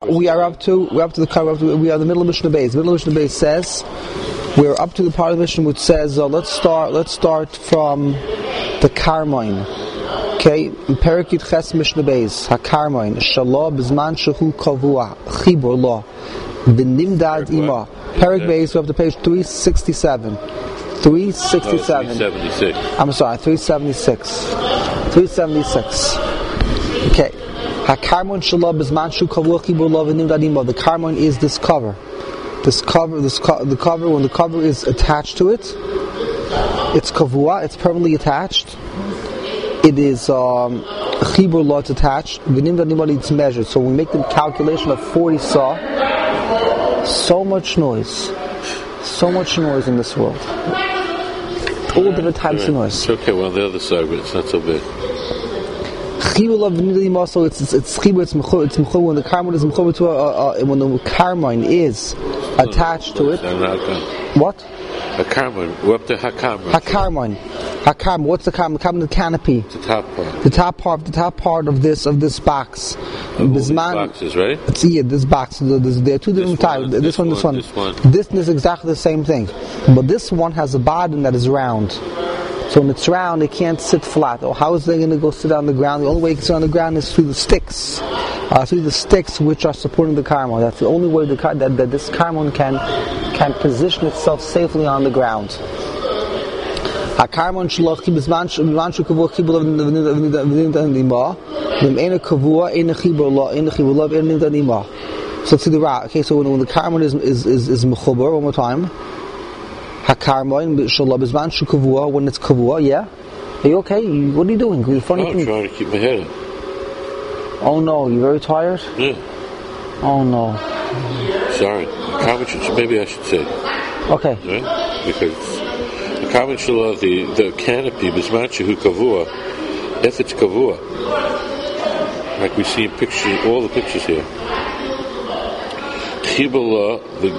we are up to the cover. We are in the middle of Mishnah Beis. The middle of Mishnah Beis says we're up to the part of the Mishnah which says let's start from the Karmoin. Okay, Perikid Ches Mishnah Beis HaKarmoin Shalom B'zman Shehu Kavua Chibur Lo V'Nimdad Ima Perik Beis. We're up to page 367. 376. I'm sorry, 376. 376. Okay. HaKarmoin Shalom B'zman Shehu Kavua Chibur Lo V'Nimdad Ima. The Karmoin is this cover. The cover, when the cover is attached to it, it's kavua, it's permanently attached. It is chibur lo, it's attached. It's measured. So we make the calculation of 40 saw. So much noise in this world. All different types of noise. It's okay. Well, on the other side, but it's not so big. Chibur lo v'nimdad, so it's chibur, it's mechubur. When the karmoin is mechubur to when the karmoin is attached to it. What? HaKarmoin. We're up to HaKarmoin. HaKarmoin. What's the karmoin? The canopy. The top part. The top part of this box. These boxes, right? This box. There are two different types. This one. This is exactly the same thing, but this one has a bottom that is round. So when it's round, it can't sit flat. Or how is they going to go sit on the ground? The only way it can sit on the ground is through the sticks. Through the sticks which are supporting the karmon. That's the only way that this karmon can position itself safely on the ground. HaKarmoin shloch b'zman shu kavua chibur lo v'nimdad ima v'eina kavua eina chibur lo v'nimdad ima. So let's see the ra. Okay, so when the karmon is mechubar, one more time. HaKarmoin shloch b'zman shu kavua, when it's kavua, yeah. Are you okay? What are you doing? I'm trying to keep my head up. Oh no, you're very tired? Yeah. Oh no. Sorry. Maybe I should say. Okay. Right? Because the karmoin shelo, the canopy, b'zman shehu kavua, if it's kavua, like we see in pictures, all the pictures here. Chibur lo, the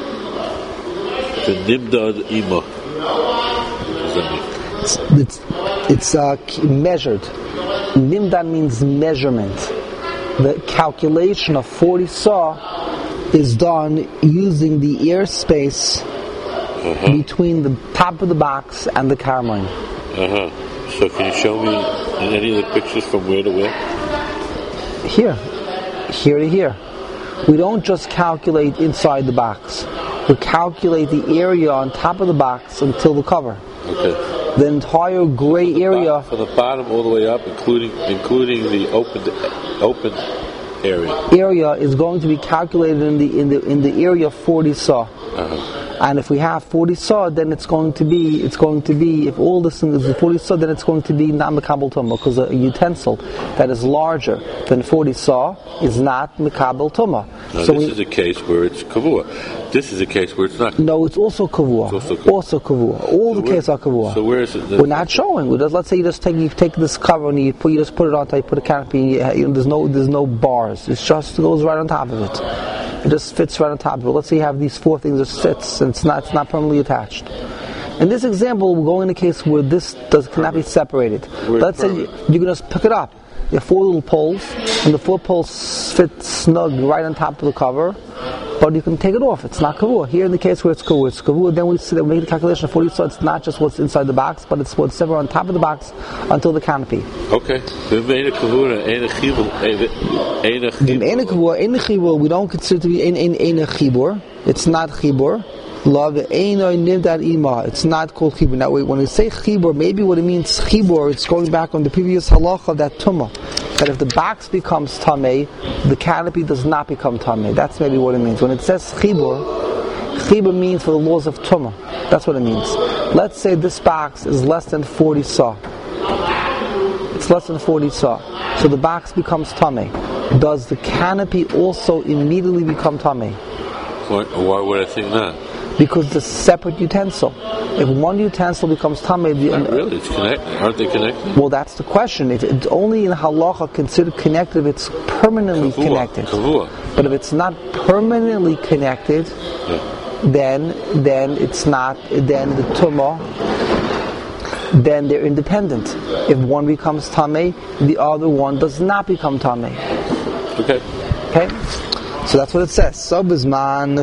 nimdad ima. What does that mean? It's measured. Nimdad means measurement. The calculation of 40 saw is done using the airspace between the top of the box and the karmoin. So can you show me in any of the pictures from where to where? Here to here. We don't just calculate inside the box. We calculate the area on top of the box until the cover. Okay. The entire gray area from the bottom all the way up, including the open area. Area is going to be calculated in the area of 40 saw. And if we have 40 saw, then it's going to be if all this is 40 saw, then it's going to be not mekabel tumah, because a utensil that is larger than 40 saw is not mekabel tumah. So this is a case where it's kavua. This is a case where it's not. No, it's also kavua. Also kavua. All the cases are kavua. So where is it? We're not showing. Let's say you take this cover and you just put it on top. You put a canopy. There's no bars. It just goes right on top of it. It just fits right on top of it. Let's say you have these four things that fits, and it's not permanently attached. In this example, we're going in a case where this cannot be separated. Let's say you can just pick it up. You have four little poles, and the four poles fit snug right on top of the cover, but you can take it off. It's not kavua. Here in the case where it's kavua, then we make the calculation of 40, so it's not just what's inside the box, but it's what's ever on top of the box until the canopy. Okay. We don't consider it to be in chibur. It's not chibur. It's not called chibur. Now, when we say chibur, maybe what it means chibur, it's going back on the previous halacha of that tumah. That if the box becomes tamei, the canopy does not become tamei. That's maybe what it means. When it says chibur means for the laws of tumah. That's what it means. Let's say this box is less than 40 saw. It's less than 40 saw. So the box becomes tamei. Does the canopy also immediately become tamei? Why would I think that? Because it's a separate utensil. If one utensil becomes tamei, really, it's connected. Aren't they connected? Well, that's the question. If it's only in halacha considered connected if it's permanently connected. Kavua. But if it's not permanently connected, then it's not. Then the tumah. Then they're independent. If one becomes tamei, the other one does not become tamei. Okay. So that's what it says. So bizman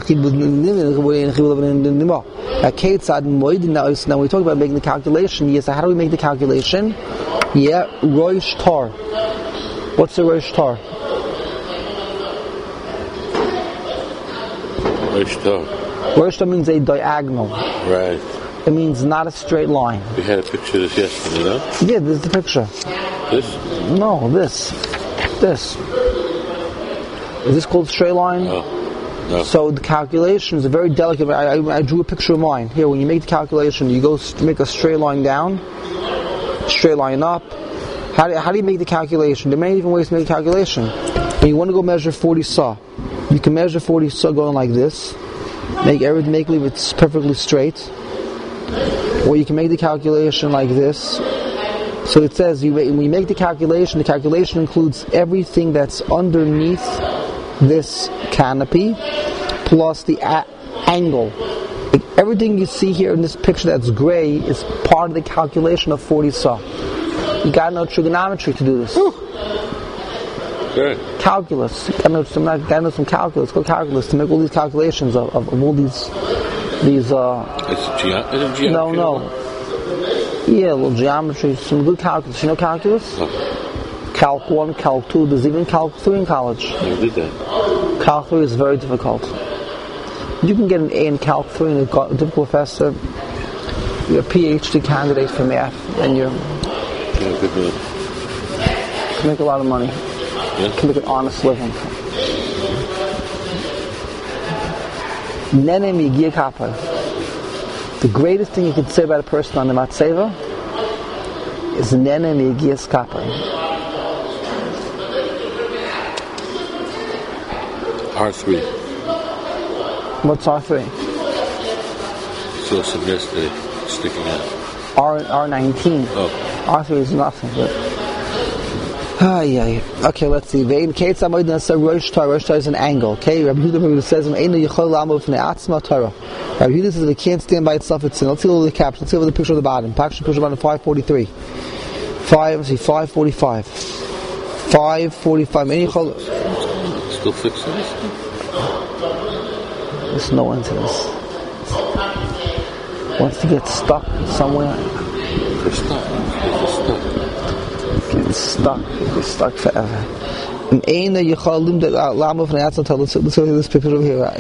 now we talk about making the calculation. Yes, so how do we make the calculation? Yeah, Rosh Tar. What's the Rosh Tar? Rosh Tar. Rosh Tar means a diagonal. Right. It means not a straight line. We had a picture of this yesterday, no? Yeah, this is the picture. This? No, this. Is this called straight line? No. So the calculation is a very delicate. I drew a picture of mine. Here, when you make the calculation, you go make a straight line down, straight line up. How do you make the calculation? There are many different ways to make the calculation. When you want to go measure 40 saw, you can measure 40 saw going like this. Make it perfectly straight. Or you can make the calculation like this. So it says when you make the calculation includes everything that's underneath this canopy plus the angle. Everything you see here in this picture that's gray is part of the calculation of 40 saw. You got to know trigonometry to do this. Good. Calculus. You got to know some calculus. Go calculus to make all these calculations of all these. It's geometry. No. Yeah, a little geometry, some good calculus. You know calculus? No. Calc 1, Calc 2, there's even Calc 3 in college. I did that. Calc 3 is very difficult. You can get an A in Calc 3 and a difficult professor. You're a PhD candidate for math, and you can make a lot of money. Yeah. You can make an honest living. Nene Migia Kappa. The greatest thing you could say about a person on the Matseva is Nene Migia Kappa. R3. What's R3? So some yesterday sticking out. R19. Oh. R3 is nothing. But okay, let's see. Rosh Tar is an angle. Okay, Rabbi Yehuda says Rabbi Yehuda says it can't stand by itself. It's in. Let's see over the caption. Let's see over the picture of the bottom. Picture bottom 543. 545. 545. Still fixing this? There's no end to this. Once you get stuck somewhere, They're stuck. Get stuck forever. Let's see this picture over here.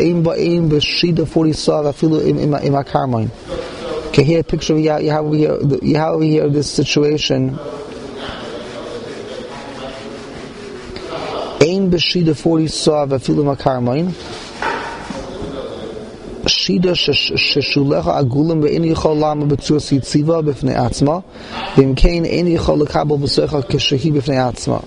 Okay, here a picture of you have over here this situation. Ein b'shida 40 saw v'afilu makarmoin. Shida sheshulecha agulim ve'en yichol lama b'tzur sitziva b'fnei atzma v'im kein ein yichol lekabel b'secha keshehi b'fnei atzma.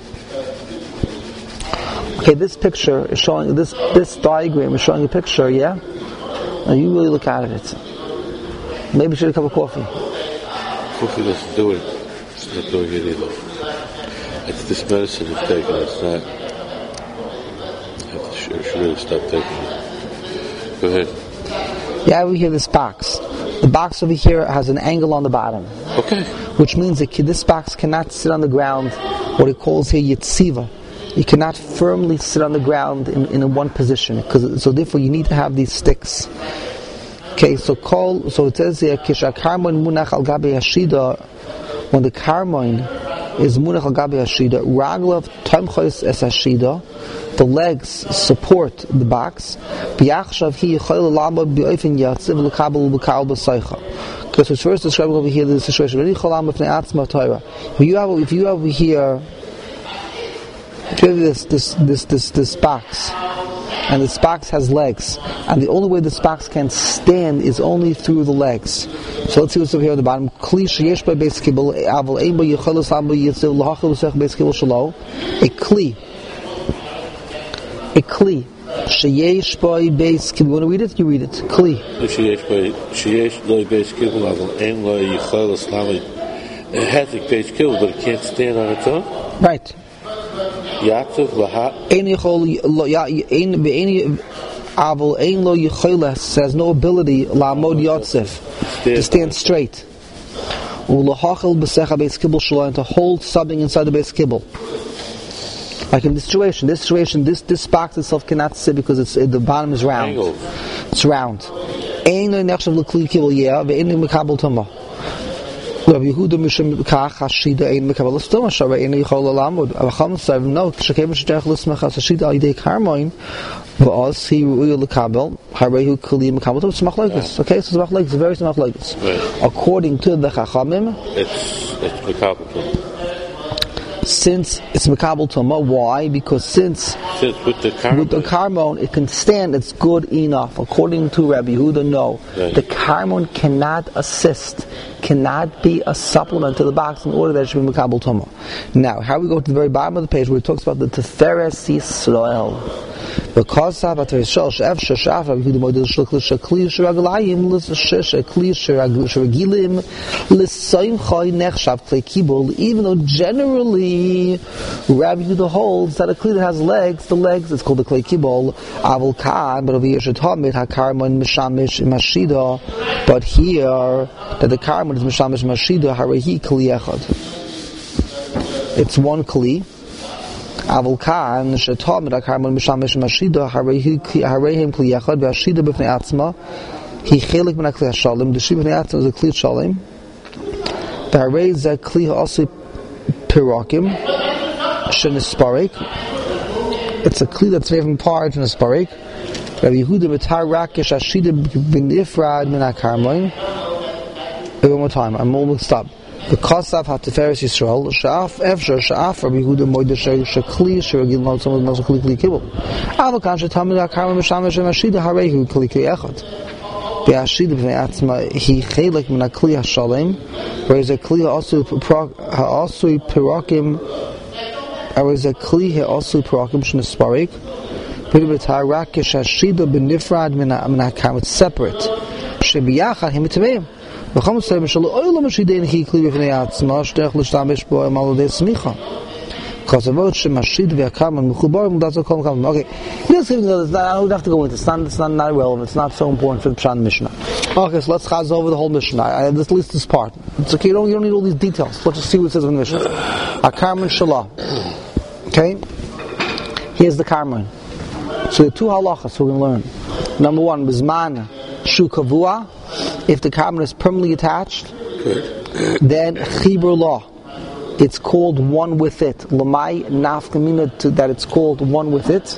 Okay, this picture is showing, this diagram is showing a picture, yeah? Now you really look at it. Maybe you should have a cup of coffee. Coffee doesn't do it. It's not doing it either. It's this medicine you've taken, it's not. I should really stop taking it. Go ahead. Yeah, over here this box. The box over here has an angle on the bottom. Okay. Which means that this box cannot sit on the ground, what it calls here yitziva. You cannot firmly sit on the ground in one position, so therefore you need to have these sticks. Okay, so it says here, Kisha Karmoin Munach al Gabi Hashida, when the Karmoin is Munach al Gabi Hashida, Raglav Tomchois es Hashida, the legs support the box. Biachshav hi yichol lama b'ofen yatziv l'kabel b'kal b'saycha. Because it's first describing over here the situation. If you have over here, this box, and this box has legs, and the only way this box can stand is only through the legs. So let's see what's over here at the bottom. Kli sheyesh by beis kibul aval ein bo yichol lama yatziv l'hachil b'saycha beis kibul shelo. A kli. Sheyesh by beis kibul. You want to read it? You read it. Kli. Sheyesh by beis kibul aval ein lo yichol lama. It has a beis kibul, but it can't stand on its own. Right. Yatziv lahat. Ein lo yicholes has no ability la'amod yatziv to stand straight. U'lahachil b'secha beis kibul shelo, and to hold something inside the beis kibul. Like in this situation, this box itself cannot sit because the bottom is round. Angled. It's round. Ein nechshav l'kli kibul yeh ve'ein mekabel tuma. Rabbi Yehuda mishum kach hashida ein mekabel tuma shara ein yichol lalamud. Avacham said no. Shekem shtech l'smach hashida al yidei karmoin. V'os he ru'il l'kabel harehu kli mekabel tuma. Smach like this. Okay, so smach like this. Very smach like this. According to the Chachamim, it's mekabel tuma. Since it's mekabel tuma, why? Because since with the karmon it can stand, it's good enough. According to Rabbi Yehuda, no. Right. The karmon cannot assist, cannot be a supplement to the box in order that it should be mekabel tuma. Now, how we go to the very bottom of the page where it talks about the Tiferes Yisrael. Because Rabbi even though generally Rabbi Yehuda holds that a kli that has legs, the legs is called the klei kibul. Avol kan, but over here shetamid hakarmon mishamish mashida. But here that the karmon is mishamish mashida harehi kli echad. It's one kli. Avol kan shetamid hakarmon mishamish mashida harehim kli echad ve'ashida b'fnei atzma. He chelik min hakli hashalim. The shi b'fnei atzma is a kli shalim. V'harei zeh kli also pirakim. It's a kli that's made from parts and a sparek. Rabbi Yehuda b'tar rakish ashida b'nifrad min hakarmoin. One more time, I'm almost stopped. The Kosav HaTiferes Yisrael Sha'af Efshar Sha'af Rabbi Yehuda Moide Shekli Shiragil Not Some of the Kli Kli Kibul. Avokan Shetamid HaKarma Mishamish Mashida Harehu Kli Kli Echad. Be'ashida b'nei atzma he chelik min hakli hashalem, whereas a kli also pirakim. Whereas a kli also pirakim shnesparik. B'nei rakish hashida b'nifrad min hakam. It's separate. Shebiyachad him t'meim. V'cham say b'shalu oilam hashidein he kli b'nei atzma shtech l'shtamish bo emalodei smicha. Because of what Shemashid ve'akam and Mechubarim, that's what come. Okay, this giving us. I don't have to go into. It's not relevant. It's not so important for the Pshat Mishnah. Okay, so let's chaz over the whole Mishnah. This list this part. It's okay. You don't need all these details. Let's just see what it says in the Mishnah. Akarman Shalah. Okay. Here's the Karman. So the two halachas we're going to learn. Number one, Bizman Shu Kavua. If the Karman is permanently attached, then Chibur Law. It's called one with it. Lamai nafkamina that it's called one with it.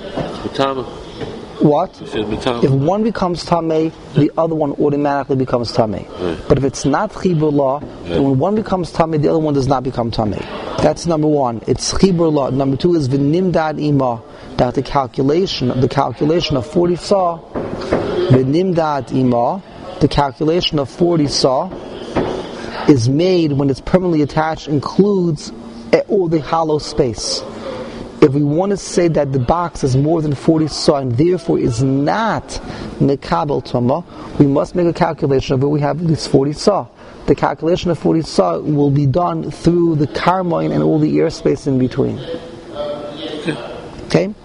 What? If one becomes tamei, the other one automatically becomes tamei. But if it's not chibur law, then when one becomes tamei, the other one does not become tamei. That's number one. It's chibur law. Number two is v'nimdad ima, that the calculation of 40 saw. V'nimdad ima, the calculation of 40 saw is made when it's permanently attached, includes all the hollow space. If we want to say that the box is more than 40 saw and therefore is not mekabel tuma, we must make a calculation of it. We have at least 40 saw. The calculation of 40 saw will be done through the karmoin and all the airspace in between. Okay?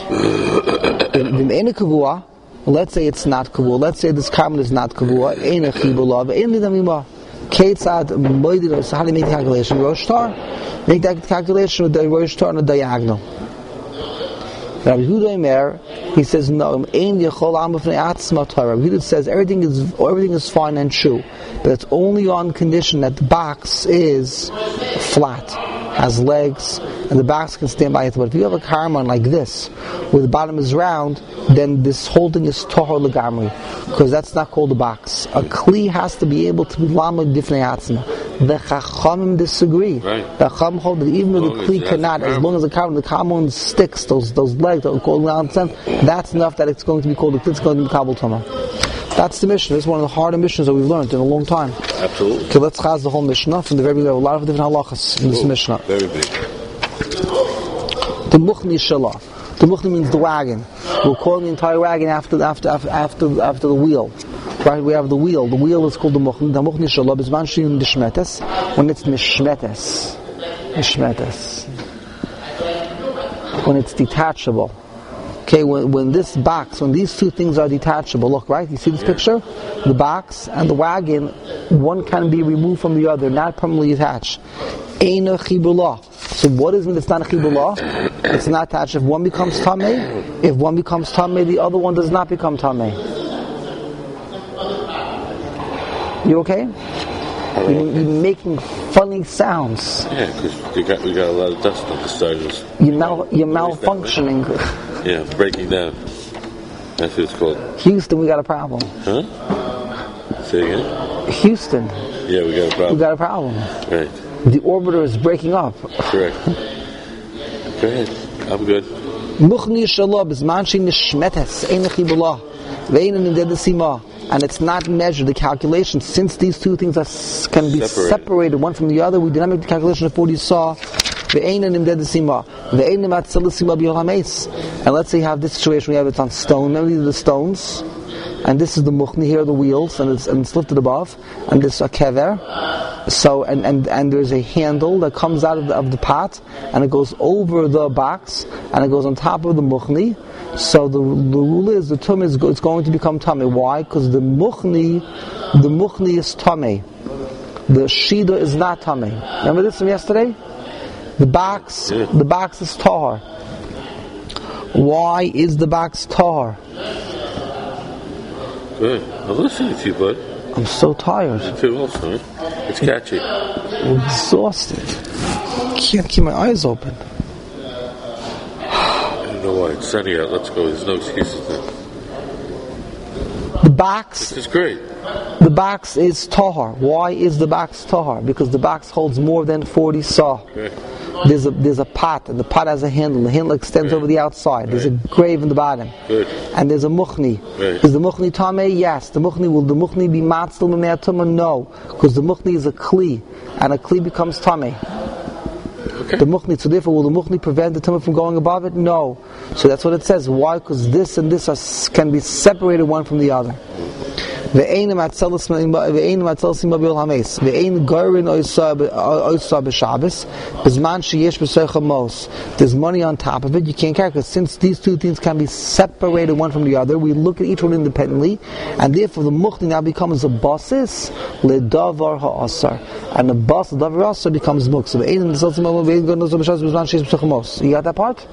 Let's say it's not kavua. Let's say this karmoin is not kavua. Eina chibulav. Eina damimah. Ketzad moedid. So how do you make the calculation? Rosh Tar. Make that calculation with the Rosh Tar on a diagonal. Rabbi Yehuda Omer, he says no. Ein yachol am b'fnei atzma Torah. Rabbi Yehuda says everything is fine and true, but it's only on condition that the box is flat, has legs, and the box can stand by it. But if you have a karman like this, where the bottom is round, then this whole thing is tahor legamri, because that's not called a box. A kli has to be able to be lamed b'fnei atzma. The Chachamim disagree. Right. The Chachamim hold that even though the kli cannot, as long as the karman sticks, those legs that are called round, that's enough that it's going to be called. It's going to be kabel tama. That's the Mishnah. It's one of the harder Mishnahs that we've learned in a long time. Absolutely. Okay, let's chaz the whole Mishnah from the very beginning. A lot of different halachas in this Mishnah. Very big. The Muchni Shalah. The Muchni means the wagon. We're calling the entire wagon after the wheel. Right? We have the wheel. The wheel is called the Muchni. The Muchni Shalah is man shiyun dishmetes when it's mishmetes. When it's detachable. Okay, when this box, when these two things are detachable, look, right? You see this picture? The box and the wagon, one can be removed from the other, not permanently attached. Eina chibula. So what is it? It's not a chibullah. It's not attached. If one becomes tamei, the other one does not become tamei. You okay? You're making funny sounds. Yeah, because we got a lot of dust on the side of this. You're malfunctioning. Yeah, breaking down. That's what it's called. Houston, we got a problem. Huh? Say again? Houston. Yeah, we got a problem. We got a problem. Right. The orbiter is breaking up. Correct. Go ahead. I'm good. And it's not measured, the calculation, since these two things can be separated one from the other. We did not make the calculation of what you saw. And let's say you have this situation, we have it on stone. Remember, these are the stones, and this is the mukhni, here are the wheels, and it's lifted above, and this is a kever. So and there's a handle that comes out of the pot, and it goes over the box, and it goes on top of the mukhni. So the rule is the tum is it's going to become tamei. Why? Because the mukhni is tamei. The shida is not tamei. Remember this from yesterday? The box is tahar. Why is the box tahar? Good. I'm listening to you, bud. I'm so tired. You too, also. It's catchy. I'm exhausted. I can't keep my eyes open. I don't know why. It's sunny out. Let's go. There's no excuses then. The box. This is great. The box is tahar. Why is the box tahar? Because the box holds more than 40 saw. Right. There's a pot, and the pot has a handle. The handle extends over the outside. There's a grave in the bottom. Good. And there's a mukhni. Right. Is the mukhni tamei? Yes. Will the mukhni be matzil m'mei tumah? No, because the mukhni is a kli, and a kli becomes tamei. Okay. The mukhni. So therefore, will the mukhni prevent the tumah from going above it? No. So that's what it says. Why? Because this and this can be separated one from the other. Ve'ein gorin oisa b'Shabbos b'zman sheyesh b'soicha mos. There's money on top of it. You can't calculate. Since these two things can be separated one from the other, we look at each one independently, and therefore the mukhni now becomes a basis ledavar ha'asar, and the bas ledavar ha'asar becomes muk. So ve'ein gorin oisa b'Shabbos b'zman sheyesh b'soicha mos. You got that part?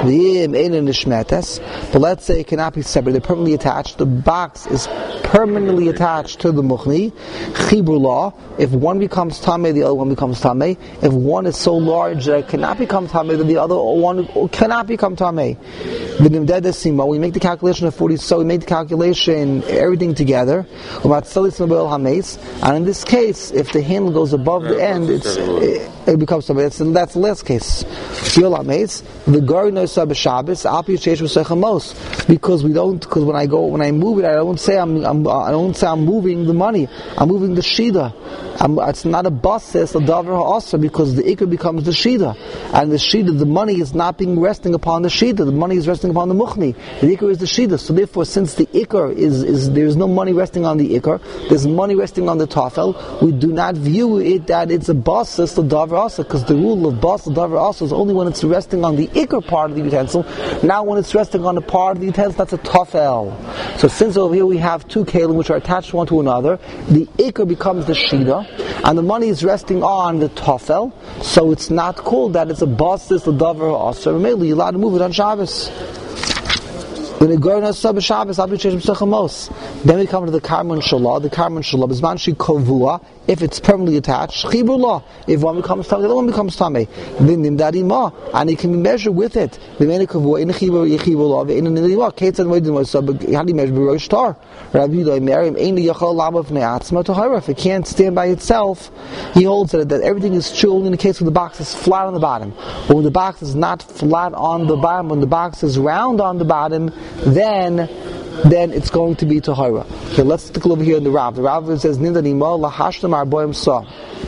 But let's say it cannot be separated. They're permanently attached. The box is permanently attached to the mukhni. Chibur law. If one becomes tamei, the other one becomes tamei. If one is so large that it cannot become tamei, then the other one cannot become tamei. We make the calculation of 40. So we make the calculation everything together. And in this case, if the handle goes above the end, it becomes tamei. That's the last case. The gar no sab Shabbos api sheish b'seichamos, because when I move it, I don't say I'm moving the money. I'm moving the shida. It's not a basis of davar ha'asar, because the ikr becomes the shida, and the shida, the money is not being resting upon the shida. The money is resting upon the mukhni. The ikr is the shida. So therefore, since the ikr is there is no money resting on the ikr, there's money resting on the tafel. We do not view it that it's a basis of davar ha'asar, because the rule of basis of davar ha'asar is only when it's resting on the ikr part of the utensil. Now, when it's resting on the part of the utensil, that's a tafel. So since over here we have two kelim which are attached one to another, the ikr becomes the shida, and the money is resting on the tafel, so it's not called that it's a basis the davar ha'asar. Maybe you're allowed to move it on Shabbos. When it goes on Shabbos, then we come to the karman shalah. The karman shalah is manshi kovua. If it's permanently attached, chibur law. If one becomes tamei, the other one becomes tamei. Then nimdadi ma, and it can be measured with it. The meni kovua in chibur yechibur law. In nidima, kates and waiting was so. How do you measure b'rosh tar? Rabbi Yudai Miriam ain't yachol lama v'nei atzma tahara. If it can't stand by itself, he holds that everything is true only in the case where the box is flat on the bottom. But when the box is not flat on the bottom, when the box is round on the bottom, then it's going to be tahara. Okay, let's take a look over here in the Rav. The Rav says, "Nindani ma lahashtam arboim sa."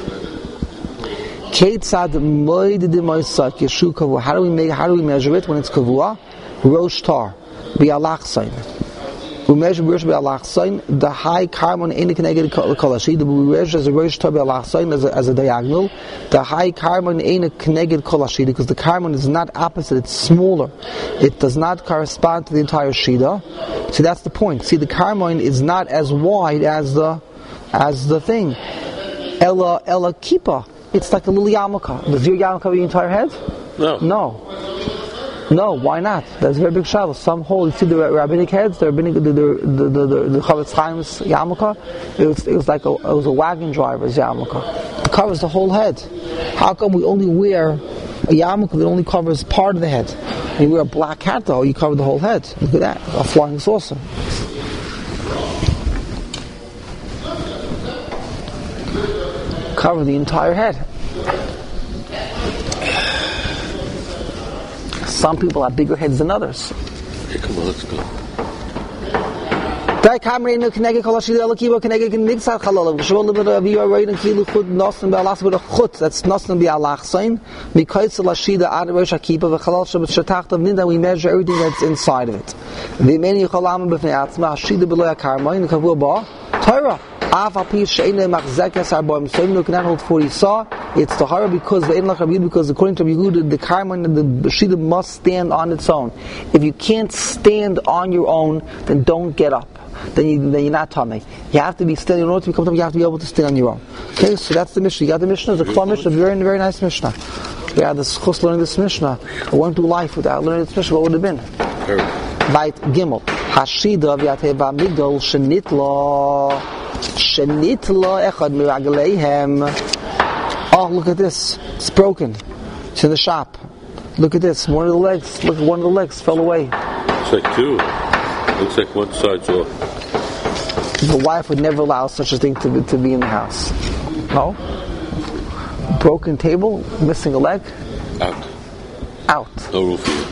Keitzad moedim moisak yeshu kavua. How do we measure it when it's kavua? Rosh tar bi'alachsain. We measure rosh bi'alachsain. The high karmon ain't connected kolashi. We measure as a rosh tar bi'alachsain as a diagonal. The high karmon ain't connected kolashi, because the karmon is not opposite; it's smaller. It does not correspond to the entire shida. See, that's the point. See, the karmon is not as wide as the thing. Ella kippah. it's like a little yarmulke. Does your yarmulke cover your entire head? No, why not? That's a very big shadow. Some hold, you see the rabbinic heads, the Chavetz Chaim's yarmulke, it was like a wagon driver's yarmulke. It covers the whole head. How come we only wear a yarmulke that only covers part of the head? When you wear a black hat though, you cover the whole head. Look at that, a flying saucer. Cover the entire head. Some people have bigger heads than others. Hey, come on, let's go. That's Nasn Bi'alachsain. We measure everything that's inside of it. Torah. It's the horror because according to Yehuda, the karman and the shida must stand on its own. If you can't stand on your own, then don't get up. Then you're not tummy. You have to be still. In order to become tummy, you have to be able to stand on your own. Okay, so that's the Mishnah. You got the Mishnah. It's a Kla Mishnah, very, very nice Mishnah. We had this chus learning this Mishnah. I went through life without learning this Mishnah. What would it have been? Vayit Gimel. Hashida v'yatei b'amigdol shenitla. Echad miragleihem. Oh, look at this. It's broken. It's in the shop. Look at this. One of the legs fell away. Looks like two. Looks like one side's off. The wife would never allow such a thing to be in the house. No? Broken table, missing a leg. Out. No room for you.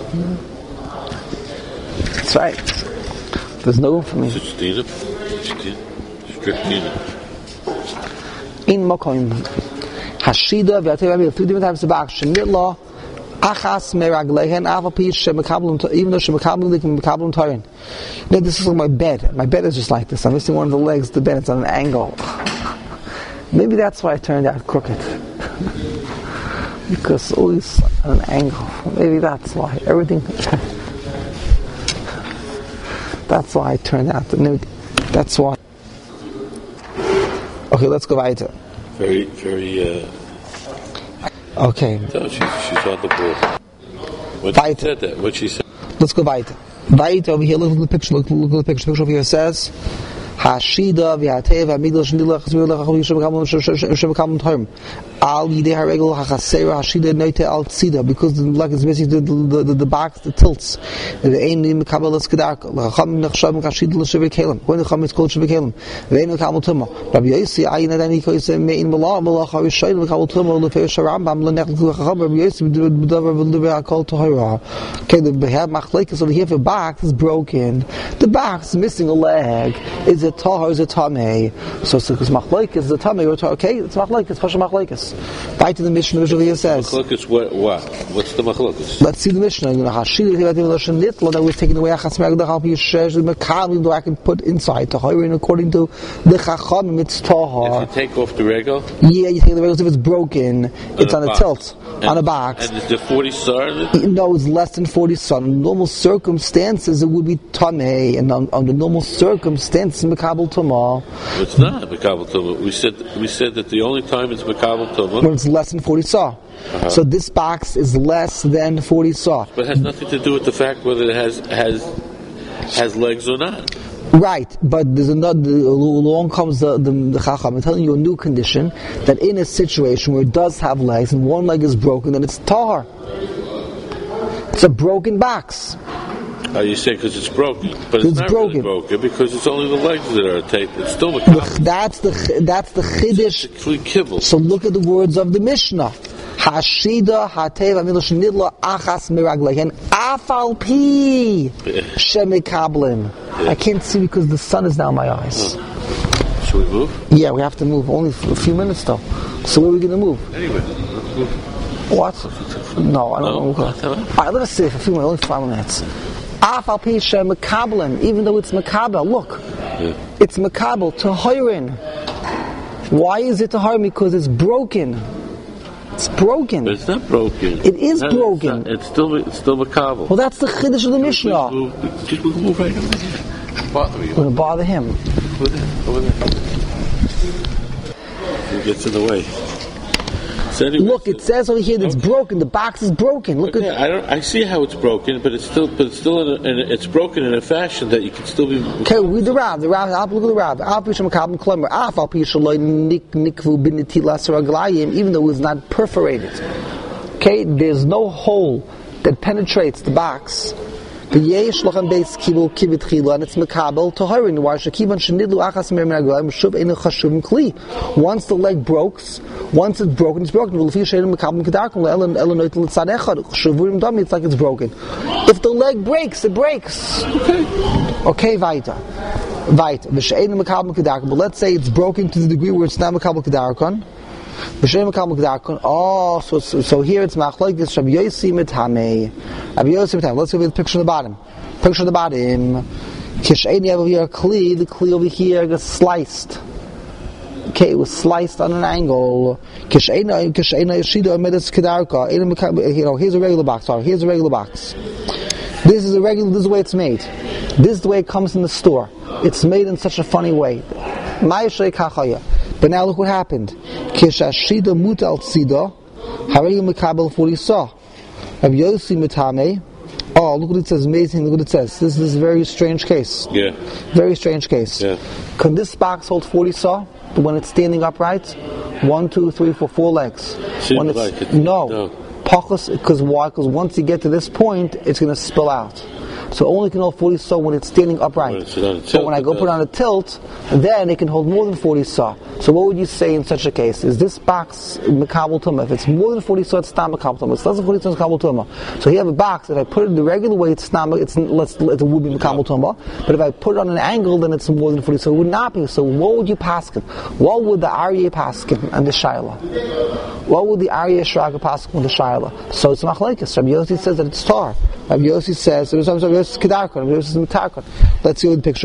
That's right. There's no room for me. Is it Stina? Strict Dina. In Mokoim. Hashida v'yatei 3 different types of action. Nitla achas meraglehen avapi shemekablim, even though shemekablim they can mekablim tarin. Now this is like my bed. My bed is just like this. I'm missing one of the legs of the bed. It's on an angle. Maybe that's why it turned out crooked. Because always on an angle. Maybe that's why everything. That's why it turned out. That's why. Okay, let's go weiter. Very. Okay. No, she's on the ball. When she said that, what she said. Let's go weiter. Weiter over here. Look at the picture. Look at the picture. The picture over here says, Hashida v'yatei v'amigdal shenilach shemekablim tarim. Al yidei haregel hachasera hashida noite al tzida, because the leg is missing the box, the tilts. Ve'ein mekabel eskedarka l'chacham nechshav mekashida l'shevei kelim. When the chacham is called shevei kelim, ve'ein mekabel tumah. Rabbi Yossi ayin adani koyse mein malach harishayin mekabel tumah l'feish harambam l'nech l'chacham. Rabbi Yossi b'davar v'l'vei akol tahora. Okay, the machlekes over here, if a box is broken, the box is missing a leg. Is it tahor? Is it tamei? So because machlekes is the tamei. Okay, it's machlekes. Chashem machlekes. Back to the Mishnah, which over here says. Machlokes, what? What's the machlokes? Let's see the Mishnah. That was taken away. I can put inside Taharin according to the Chachamim. It's Tahar. If you take off the regel? Yeah, you take the regel if it's broken. It's on a tilt, on a box. And is there 40 sar? No, it's less than 40 sar. Under normal circumstances, it would be Tameh, and under normal circumstances, Mekabel Tamah. It's not Mekabel Tamah. We said that the only time it's Mekabel Tamah when it's less than 40 saw. So this box is less than 40 saw. But it has nothing to do with the fact whether it has legs or not. Right, but there's along comes the Chacham. I'm telling you a new condition, that in a situation where it does have legs and one leg is broken, then it's tahar. It's a broken box. You say because it's broken, but it's not broken. Really broken because it's only the legs that are taped. It's still a that's the chiddush. So look at the words of the Mishnah. Hashida hatev amilosh nidla achas miragleihen afal pi shemikablim. I can't see because the sun is now in my eyes. Should we move? Yeah, we have to move. Only for a few minutes though. So where are we going to move? Anyway, let's move. What? No, I don't know. Alright, let us see for a few minutes. Only 5 minutes. Afal pi shemikablim, even though it's makabel. Look, it's makabel to hoirin. Why is it to hoirin? Because it's broken. It's broken. But it's not broken. It is broken. It's still makabel. Well, that's the chiddush of the Mishnah. Just move right over here. We're going to bother him. Over there. He gets in the way. Look, it says over here that it's broken. The box is broken. Look okay, at. I see how it's broken, but it's still it's broken in a fashion that you can still be. Okay, read the Rav. The Rav. Look at the Rav. Even though it was not perforated. Okay, there's no hole that penetrates the box. And it's mekabel toharin. Once the leg breaks, once it's broken, it's broken. It's like it's broken. If the leg breaks, it breaks. Okay, weiter. But let's say it's broken to the degree where it's not mekabel kedarkon. Oh, so here it's machlokes Rabbi Yossi mitame. Rabbi Yossi mitame. Let's go with the picture on the bottom. Picture on the bottom. Kishaini over here, the kli over here gets sliced. Okay, it was sliced on an angle. Kishaina yeshida omedes kedarka. Here's a regular box. Sorry, here's a regular box. This is the way it's made. This is the way it comes in the store. It's made in such a funny way. But now look what happened. Kishashida mutal tzida, harayu mekabel forisa. Rabbi Yossi mitame. Oh, look what it says. Amazing. Look what it says. This is a very strange case. Yeah. Very strange case. Yeah. Can this box hold 40 saw when it's standing upright? 1, 2, 3, 4, 4 legs. When it's, like it. No. Because why? Because once you get to this point, it's going to spill out. So it only can hold 40 saw when it's standing upright. So when I go put it on a tilt, then it can hold more than 40 saw. So what would you say in such a case? Is this box mekabel tumah? If it's more than 40 saw, it's not mekabel tumah. It's less than 40 saw, it's mekabel tumah. So you have a box. If I put it in the regular way, it would be mekabel tumah. But if I put it on an angle, then it's more than 40 saw. It would not be. So what would you paskin? What would the Aryeh paskin and the Shaila? What would the Aryeh Shraga paskin and the Shaila? So it's machlokes. Rabbi Yossi says that it's tar. Rabbi Yossi says let's see the picture.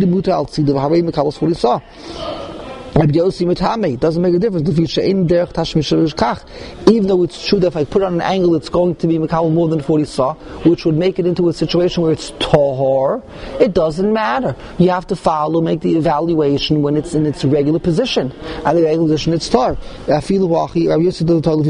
Rabbi Yossi mitame, doesn't make a difference. Even though it's true that if I put it on an angle, it's going to be mekabel more than 40 saw, which would make it into a situation where it's tahor. It doesn't matter. You have to make the evaluation when it's in its regular position. At the regular position, it's tar. Rabbi Yossi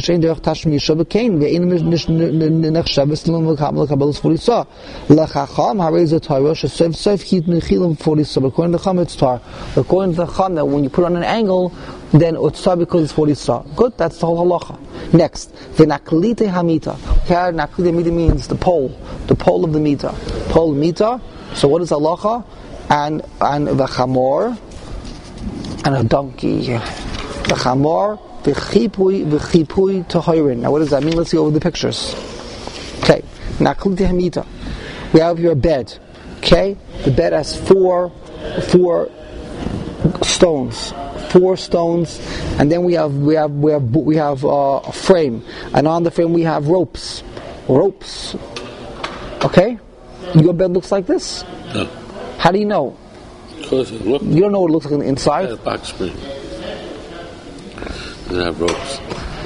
according to the Chum, it's tar. According to the Chum, that when you put on an angle, then it's tar because it's 40 saw. Good, that's the whole halacha. Next, v'naklite hamita. Here, naklite hamita means the pole of the mita. Pole mita. So what is halacha? And the chamor, and a donkey. The chamor, v'chipui tohirin. Now what does that mean? Let's see over the pictures. Okay, naklite hamita. We have here a bed. Okay, the bed has four stones, and then we have a frame, and on the frame we have ropes. Okay, your bed looks like this. No. How do you know? Because it looks. You don't know what it looks like on the inside. Yeah, box spring. Doesn't have ropes.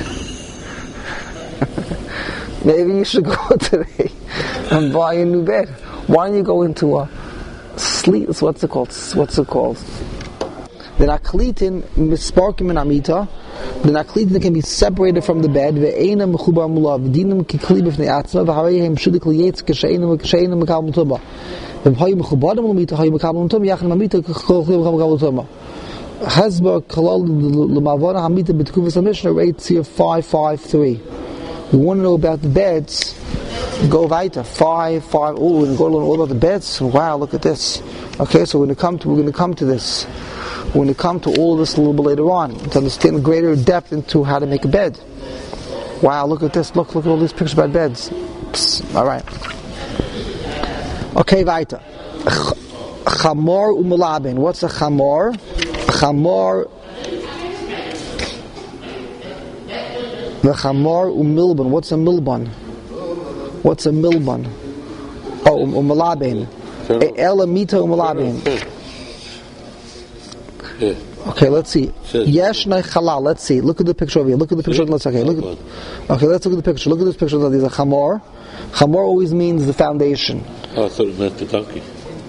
Maybe you should go today and buy a new bed. Why don't you go into a sleep? What's it called? The naklitin misparkim in amita. The naklitin can be separated from the bed. Ve'ena mechubar mulav. V'dinam kikli b'fnei atzma. V'harayim shudik liyetz k'she'ena mekabel tumah. V'hayim mechubadim l'mita. Hayim mekabel tumah. Yachin amita k'chol mekabel tumah. Hasbar kalal l'mavana hamita b'tkuvas HaMishnah. Rates here 553. You want to know about the beds? Go weiter. 5. Oh, we're going to go all about the beds. Wow, look at this. Okay, so we're going to come to this. We're going to come to all this a little bit later on to understand greater depth into how to make a bed. Wow, look at this. Look at all these pictures about beds. Psst. All right. Okay, weiter. Chamor u'melabin. What's a chamor? Chamor. The chamor umilban. What's a milban? Oh, umalabin. Elamita umalabin. Okay, let's see. Yesh chalal. Let's see. Look at the picture over here. Look at the picture. Let's let's look at the picture. Look at this picture. There's a chamor. Chamor always means the foundation. Oh, I thought it meant the donkey.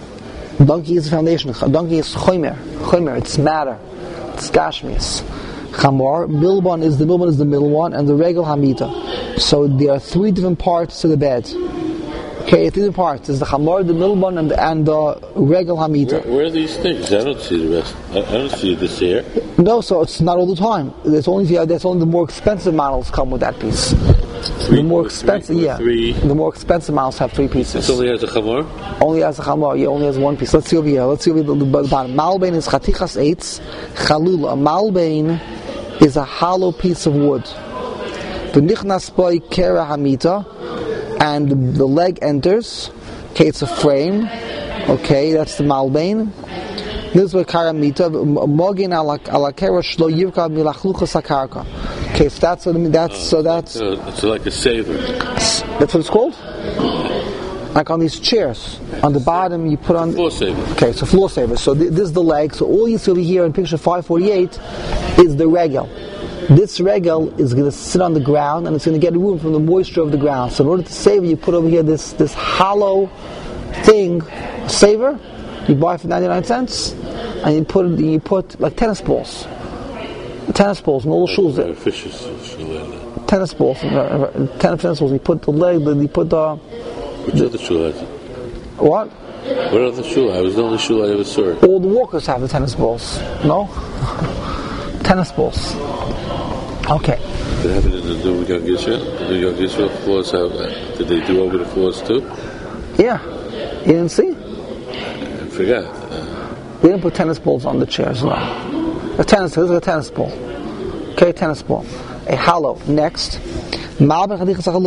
Donkey is the foundation. Donkey is chomer. It's matter. It's gashmias. Chamor. Milban is the middle one, and the regel hamita. So there are three different parts to the bed. Okay, three different parts. There's the chamor, the milban, and the regel hamita. Where are these things? I don't see the rest. I don't see this here. No, so it's not all the time. That's only the more expensive models come with that piece. The more expensive models have three pieces. It only has a chamor? Only has a chamor, yeah, only has one piece. Let's see over here. Let's see over the bottom. Malbein is chatichas eitz, chalula. A malbein is a hollow piece of wood. The nichnas boi kera hamita, and the leg enters. Okay, it's a frame. Okay, that's the malbein. This is what karamita mogin ala kera shlo yivka milachluchas hakarka. Okay, so that's what I mean. It's like a saver. That's what it's called. Like on these chairs, on the bottom you put on floor saver. Okay, so floor saver. So this is the leg. So all you see over here in picture 548 is the regel. This regel is going to sit on the ground and it's going to get room from the moisture of the ground. So in order to save it, you put over here this hollow thing, saver. You buy it for 99 cents, and you put like tennis balls and all the shoes there. Tennis balls, tennis balls. You put the leg, you put the. Which other shoe has it? What? What other shoe? I was the only shoe I ever saw. All the walkers have the tennis balls. No? Tennis balls. Okay. Did it happen in the New York Israel? The New York Israel floors have. Did they do over the floors too? Yeah. You didn't see? I forgot. They didn't put tennis balls on the chairs, no. This is a tennis ball. Okay, tennis ball. A hollow. Next. Sometimes you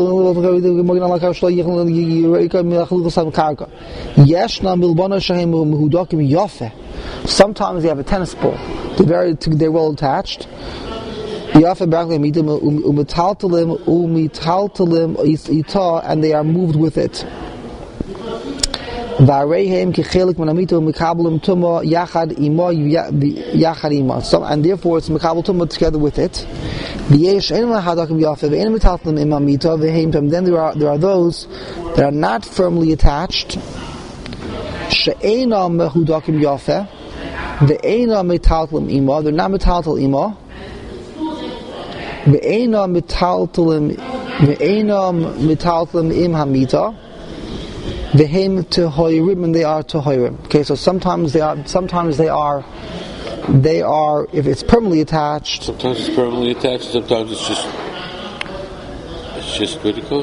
have a tennis ball. They're well attached. And they are moved with it. And therefore it's mekabel tumah together with it. Then there are those that are not firmly attached. They're not metaltal ima. Vehem to hoirim, and they are to hoirim. Okay, so sometimes they are. If it's permanently attached. Sometimes it's permanently attached. Sometimes it's just critical.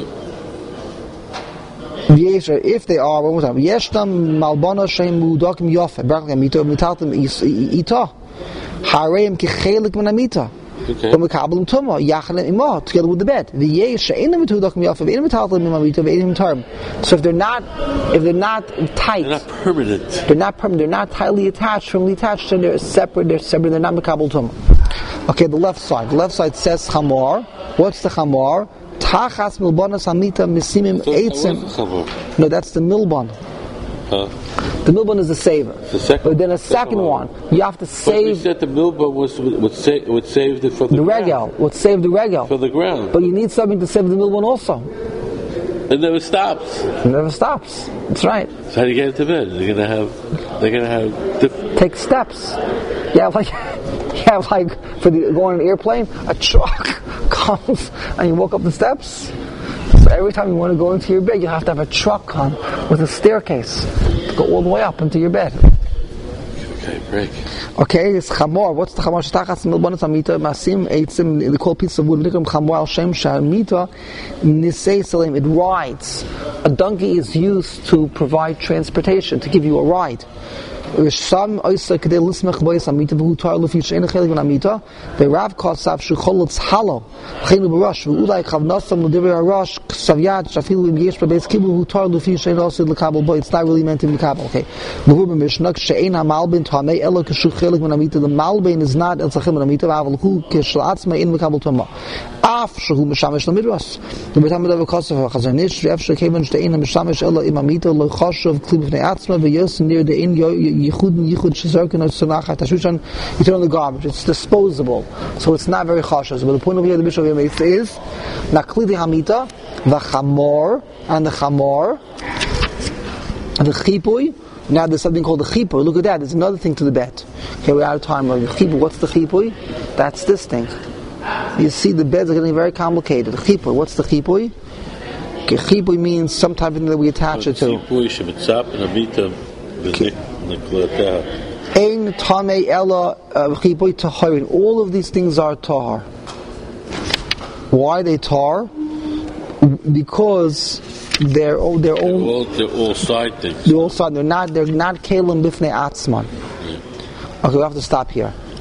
Yes, if they are, one more time. Yeshnam malbana shem mudakim yofe. Brakam mito mitatim ita. Hareim kichelik menamita. Okay. Together with the bed. So if they're not tight, they're not permanent. They're not tightly attached, firmly attached, and they're separate, they're not mekabel tumah. Okay, the left side. The left side says chamor. What's the chamor? Tachas milbanas hamita misimim eitzim. No, that's the milban. Huh? The milban is the saver. But then a second one, you have to save. But we said the milban would save the for the regel. Would save the regel for the ground. But you need something to save the milban also. It never stops. It never stops. That's right. So how do you get into bed? They're gonna have take steps. Yeah, like for going on an airplane, a truck comes and you walk up the steps. So every time you want to go into your bed, you have to have a truck come with a staircase to go all the way up into your bed. Okay, break. Okay, it's chamor. What's the chamor? Shtachas milbanas hamita masim eitzim. They call pieces of wood. Nikram chamor al shem shamita nisei salim. It rides. A donkey is used to provide transportation, to give you a ride. Some oysa kedei lismech boyes amita v'hu tar lufi she'ena chelik min amita ve'rav kosav shecholotz halo chenu b'rosh v'ulai chavnasam l'divrei harash ksavyad shafilu im yesh b'beis kibu v'hu tar lufi she'ena also l'kabel boy. It's not really meant to be kabel. Okay, l'hu b'mishnah she'ena malbin tamei elo keshu chelik min amita. The malbin is not el tzachim min amita v'aval hu keshalatzma in l'kabel tuma af shehu mishamish l'midras. The betam of kosav chazanish v'ef shekevan she'ena mishamish elo im amita lo chashav kli b'fnei atzma v'yos near the in Yichud Shizarkin or Sunachat Tashushan, you throw in the garbage. It's disposable, so it's not very cautious. But the point of here, the Bishop of Yemeitz is Naklidi Hamita, the Chamor, and the Chipui, Now there's something called the chipui. Look at that. There's another thing to the bed. Okay, we're out of time. The chipui. What's the chipui? That's this thing. You see, the beds are getting very complicated. The chipui. What's the chipui? Okay, chipui means some type of thing that we attach it to. Ein tamei ella chipui taharin. All of these things are tahar. Why are they tahar? Because they're all side things. They're all side. They're not kelim bifnei atzman. Okay, we have to stop here.